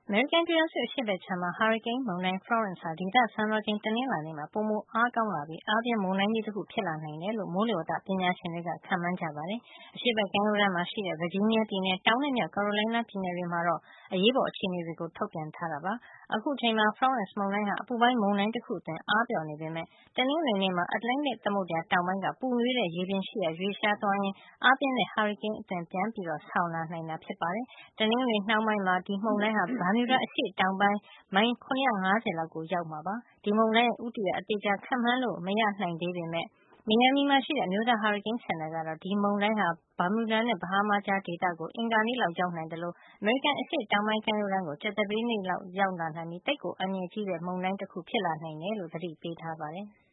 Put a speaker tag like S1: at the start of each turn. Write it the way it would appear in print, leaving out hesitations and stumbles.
S1: အမေရိကန်ပြည်ထောင်စု အရှေ့ဘက်ခြမ်းမှာ ဟာရီကိန်းမုန်တိုင်း Florence ဟာ ဒေသစံတော်ချိန် တနင်္လာနေ့မှာ ပိုမိုအားကောင်းလာပြီး အားပြင်းမုန်တိုင်းကြီးတခု ဖြစ်လာနိုင်တယ်လို့ မိုးလေဝသပညာရှင်တွေက ခန့်မှန်းကြပါတယ်။ အရှေ့ဘက်ကမ်းရိုးတန်းမှာရှိတဲ့ ဗာဂျီးနီးယားပြည်နယ်၊ တောင်နဲ့ မြောက် ကာရိုလိုင်းနားပြည်နယ်တွေမှာတော့ အရေးပေါ်အခြေနေတွေ ထုတ်ပြန်ထားတာပါ။ အခုအချိန်မှာ Florence မုန်တိုင်းဟာ အပူပိုင်းမုန်တိုင်းတခုအသွင် အားပျော့နေပေမယ့် တနင်္ဂနွေနေ့မှာ အတ္တလန္တိတ်သမုဒ္ဒရာတောင်ပိုင်းက ပူနွေးတဲ့ရေပြင်ရှိရာ ရွေ့လျားသွားရင်း အားပြင်းတဲ့ ဟာရီကိန်းအသွင် ပြန်ဆောင်လာနိုင်တာ ဖြစ်ပါတယ်။ တနင်္ဂနွေနှောင်းပိုင်းမှာ ဒီမုန်တိုင်းဟာ ဘာမြူဒါအရှေ့တောင်ပိုင်း မိုင် ၇၅၀ လောက်ကို ရောက်မှာ ဖြစ်ပါတယ်။ ဒီမုန်တိုင်းရဲ့ ဦးတည်ရာ အသေအချာ ခန့်မှန်းလို့ မရနိုင်သေးပေမယ့် မီယာမီမှာရှိတဲ့ အမျိုးသားဟာရီကိန်းစင်တာကတော့ ဒီမုန်တိုင်းဟာ ဘာမြူဒါနဲ့ ဘဟားမားကြားဒေသကို အင်္ဂါနေ့လောက် ရောက်နိုင်သလို အမေရိကန် အရှေ့တောင်ပိုင်း ကမ်းရိုးတန်းကို ကြာသပတေးနေ့လောက် ရောက်လာနိုင်ပြီး သိပ်ကို အန္တရာယ်ကြီးတဲ့ မုန်တိုင်းတခု ဖြစ်လာနိုင်တယ်လို့ သတိပေးထားပါတယ်။